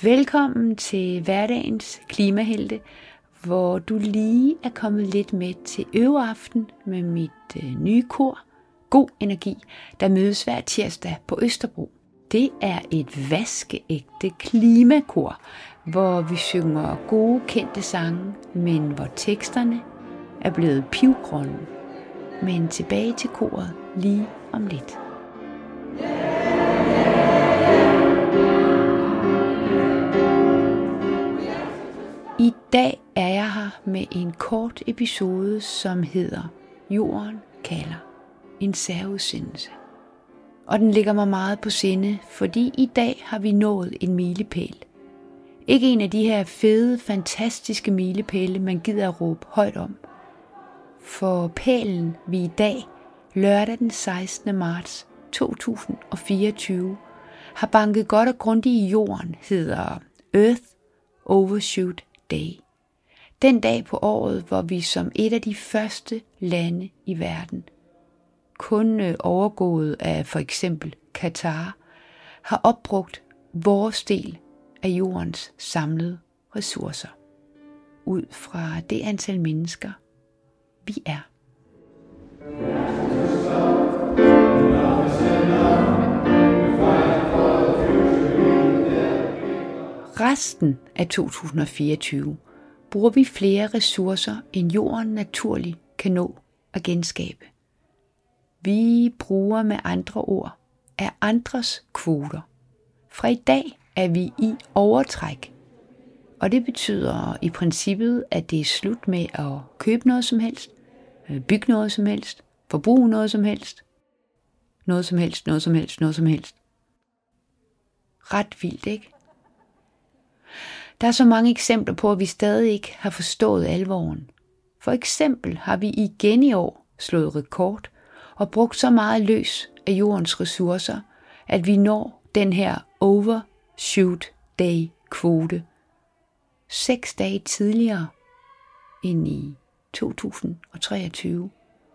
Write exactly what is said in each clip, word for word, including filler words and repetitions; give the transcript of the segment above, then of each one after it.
Velkommen til hverdagens klimahelte, hvor du lige er kommet lidt med til øveaften med mit øh, nye kor, God Energi, der mødes hver tirsdag på Østerbro. Det er et vaskeægte klimakor, hvor vi synger gode kendte sange, men hvor teksterne er blevet pivgrønne. Men tilbage til koret lige om lidt. I dag er jeg her med en kort episode, som hedder Jorden kalder. En særudsendelse. Og den ligger mig meget på sinde, fordi i dag har vi nået en milepæl. Ikke en af de her fede, fantastiske milepæle, man gider at råbe højt om. For pælen vi i dag, lørdag den sekstende marts to tusind og fireogtyve, har banket godt og grundigt i jorden, hedder Earth Overshoot Day. Den dag på året, hvor vi som et af de første lande i verden, kun overgået af for eksempel Katar, har opbrugt vores del af jordens samlede ressourcer, ud fra det antal mennesker, vi er. Resten af to tusind og fireogtyve bruger vi flere ressourcer, end jorden naturligt kan nå at genskabe. Vi bruger med andre ord af andres kvoter. Fra i dag er vi i overtræk, og det betyder i princippet, at det er slut med at købe noget som helst, bygge noget som helst, forbruge noget som helst, noget som helst, noget som helst, noget som helst. Ret vildt, ikke? Der er så mange eksempler på, at vi stadig ikke har forstået alvoren. For eksempel har vi igen i år slået rekord og brugt så meget løs af jordens ressourcer, at vi når den her overshoot day kvote seks dage tidligere end i to tusind og treogtyve.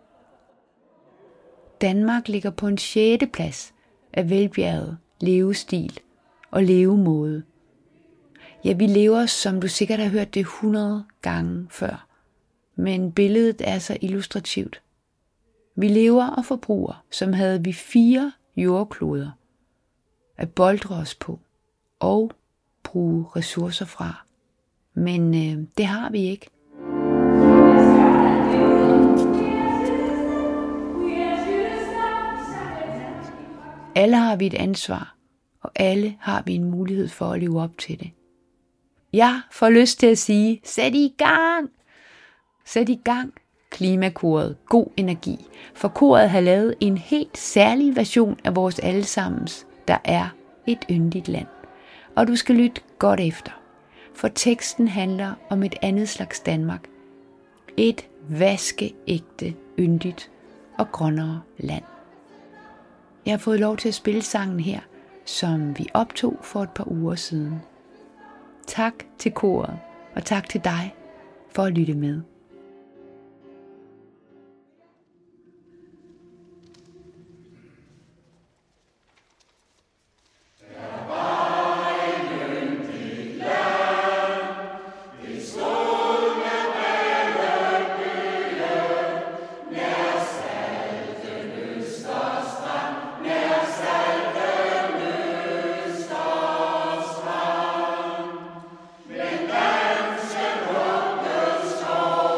Danmark ligger på en sjette plads af velbjerget levestil og levemåde. Ja, vi lever, som du sikkert har hørt det hundrede gange før, men billedet er så illustrativt. Vi lever og forbruger, som havde vi fire jordkloder at boltre os på og bruge ressourcer fra. Men øh, det har vi ikke. Alle har vi et ansvar, og alle har vi en mulighed for at leve op til det. Jeg får lyst til at sige, sæt i gang! Sæt i gang! Klimakoret God Energi, for koret har lavet en helt særlig version af vores allesammens, der er et yndigt land. Og du skal lytte godt efter, for teksten handler om et andet slags Danmark. Et vaskeægte, yndigt og grønnere land. Jeg har fået lov til at spille sangen her, som vi optog for et par uger siden. Tak til koret, og tak til dig for at lytte med. Danske råbes tår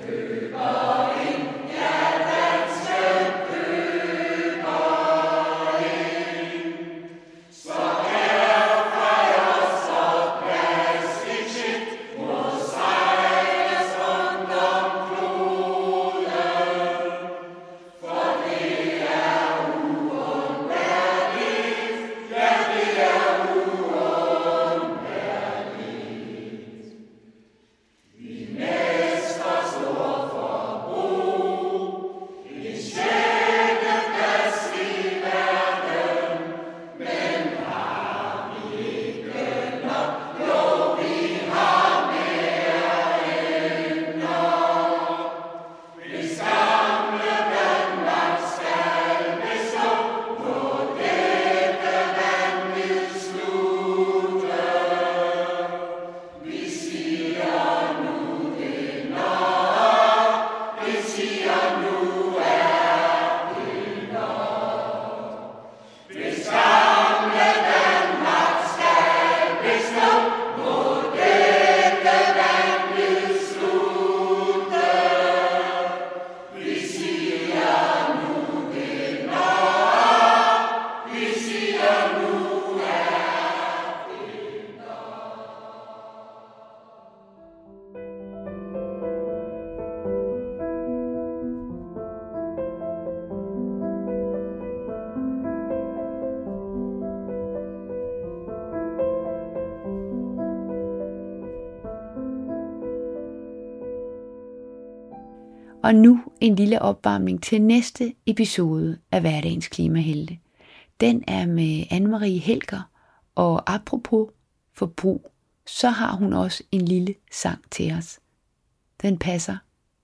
Og nu en lille opvarmning til næste episode af Hverdagens Klimahelte. Den er med Anne-Marie Helger, og apropos forbrug, så har hun også en lille sang til os. Den passer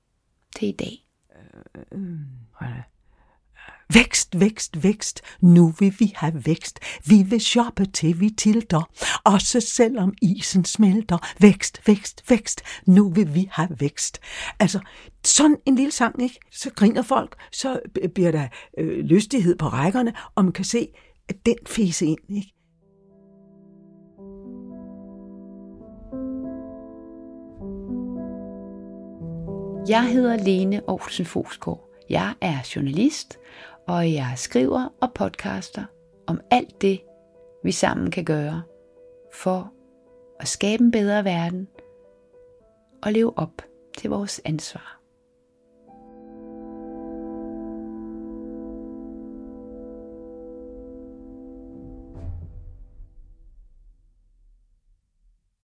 til i dag. Vækst, vækst, vækst, nu vil vi have vækst. Vi vil shoppe til vi tilter, også selvom isen smelter. Vækst, vækst, vækst, nu vil vi have vækst. Altså, sådan en lille sang, ikke? Så griner folk, så bliver der øh, lystighed på rækkerne, og man kan se, at den fæse ind, ikke? Jeg hedder Lene Aarhusen Fosgaard. Jeg er journalist, og jeg skriver og podcaster om alt det, vi sammen kan gøre for at skabe en bedre verden og leve op til vores ansvar.